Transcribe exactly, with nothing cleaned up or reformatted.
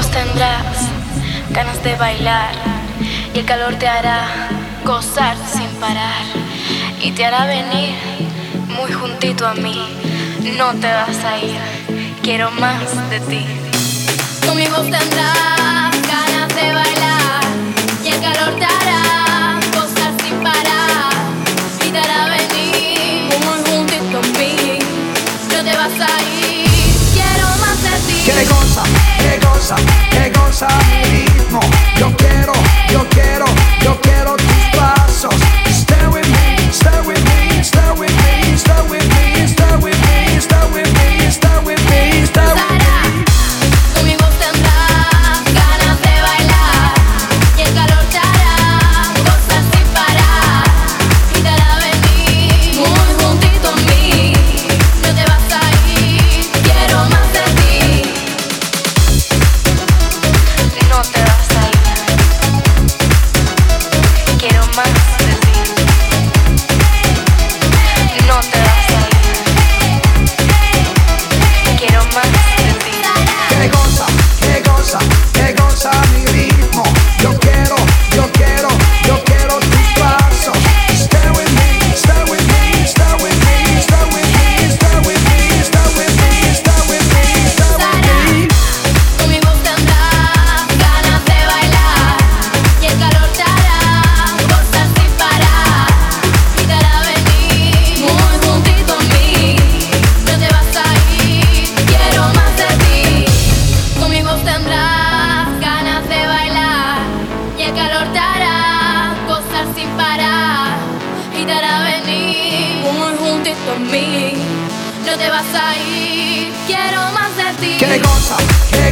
voz tendrás ganas de bailar y el calor te hará gozar sin parar y te hará venir muy juntito a mí. No te vas a ir, quiero más de ti. Con mi voz tendrás ganas de bailar y el calor te hará gozar sin parar y te hará venir muy juntito a mí. No te vas a ir, quiero más de ti. Qué cosa, qué cosa, qué cosa mi ritmo. Yo quiero, yo quiero, yo quiero tus pasos. Stay with me, stay with me, stay with me, stay with me, stay with me, stay with me, stay with me, stay with me. Con mi voz tendrás ganas de bailar y el calor te hará gozar sin parar y te hará venir muy juntito a mí. No te vas a ir, quiero más de ti. No te vas a ir, quiero más de ti. No te vas a ir, quiero más de ti. Qué cosa, qué cosa, qué cosa mi ritmo. Yo quiero, yo quiero, yo quiero tus pasos. Stay with me, stay with me, stay with me, stay with me, stay with me, stay with me, stay with me, stay with me. Con mi voz tendrás ganas de bailar y el calor te hará gozar sin parar y te hará venir muy juntito a mí. No te vas a ir, quiero más de ti. Con mi voz tendrás ganas de bailar y el calor te hará gozar sin parar y te hará venir muy juntito a mí. No te vas a ir, quiero más de ti. Qué cosa, qué